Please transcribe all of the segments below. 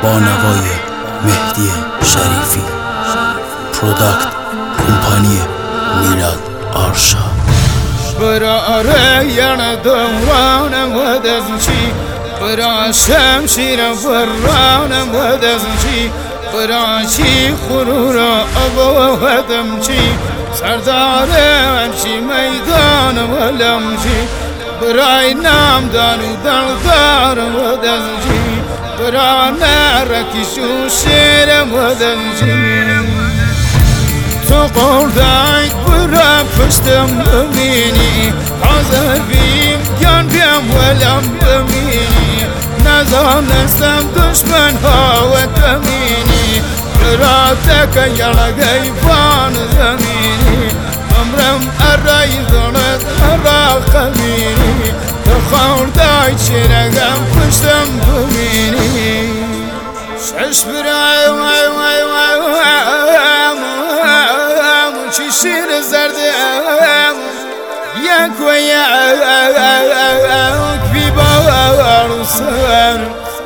با نوای مهدی شریفی، پروداکت کمپانی میلاد آرشا. برا ریان دورانم و دزنچی، برا شمشیر برانم و دزنچی، برا چی خرورا ابو هدمچی، سردار امچی میدان و لمچی، برای نامدار و دلدار و دزنچی، برا نرکش و شیرم و دزنچی. تو قردای برا پشتم بمینی، حاضر بیم گان بیم ولم بمینی، نزانستم دشمن ها و تمینی، برا تکا یلگی بان زمینی، عمرم ارای دولت ارا قبینی، تو قردای چرگم پشتم بمینی. شش برای وای وای وای چی شیر زردم یک و یک بی بار سر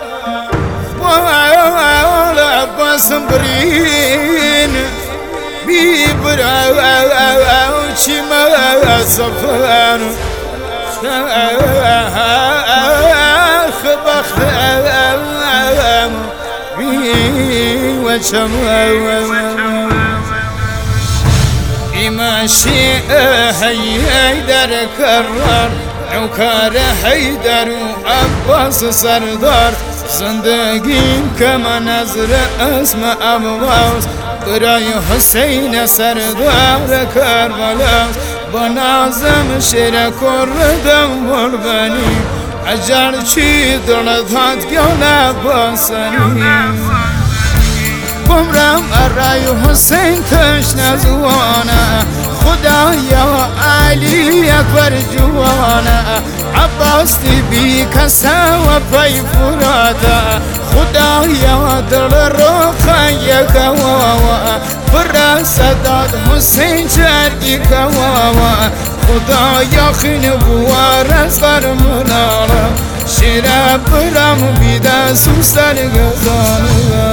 والا باسم برین بی برای چی ما سفر خبختم بی و چم ماشي حيدر كرر عكار حيدر وعباس سردار، زندگیم كما نظر اسم عباس، براي حسين سردار كربلاس، بنازم شرك الردم والبني، عجر چي دلدهات قولا باسني، عمرم ارای حسین تشنه زوانه، خدایا علی اکبر جوانه، عباس بی کسه و پی فراته، خدایا دل رو خیه کواوه، پر صداد حسین چرگی کواوه، خدایا خین بوار از فرمانه، شیره برم بیده سوستر گزانه.